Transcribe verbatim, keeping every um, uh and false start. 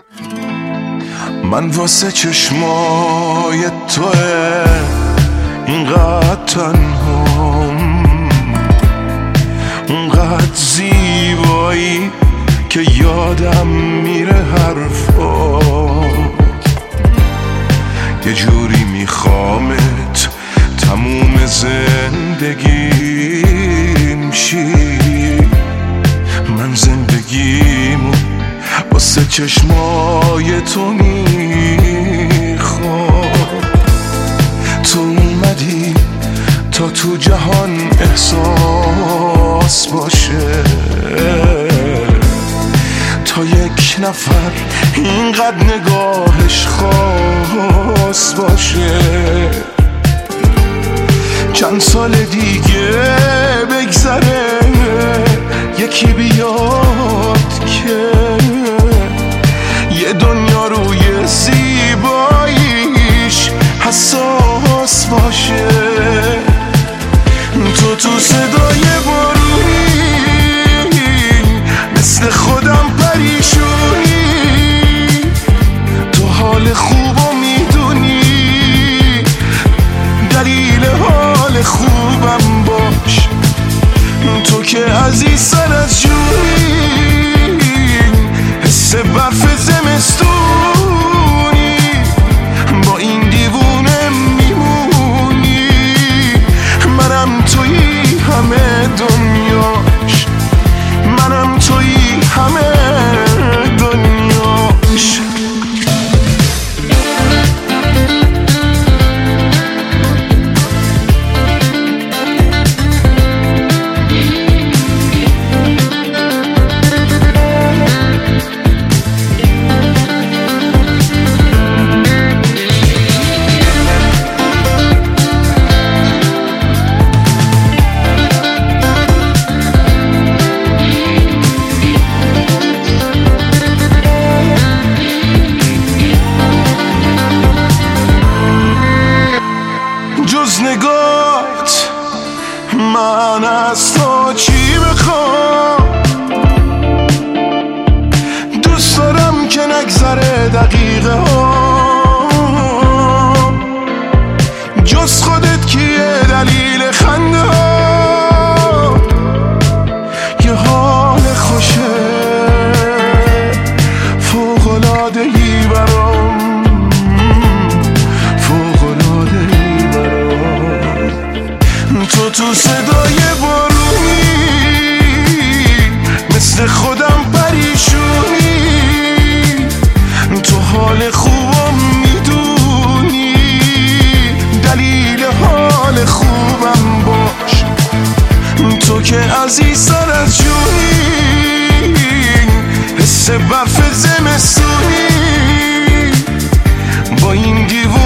من واسه چشمای توه اینقدر تنهام، اونقدر زیبایی که یادم میره حرفات. یه جوری میخوامت تموم زندگیم شی. من زندگیمو واسه چشمای تو میخوام. تو اومدی تا تو جهان احساس باشه، تا یک نفر اینقدر نگاهش خاص باشه. چند سال دیگه بگذره یکی بیاد که یه دنیا روی زیباییش حساس باشه. تو تو صدای بارونی مثل خودم پریشونی، تو حال خوبو میدونی، دلیل حال خوبم باش. تو که عزیز سر از جونی، حس برف زمستونی، با این دیوونه میمونی. منم تویی همه دنیاش، منم تویی همه دنیاش. جز نگاهت من از تو چی بخوام؟ دوست دارم که نگذره دقیقه ها، جز خودت کیه دلیل خنده ها؟ یه حال خوشه فوق‌العاده‌ای برام، تو تو صدای بارونی مثل خودم پریشونی، تو حال خوبم میدونی، دلیل حال خوبم باش. تو که عزیزتر از جونی، حس برف زمستونی، با این دیوار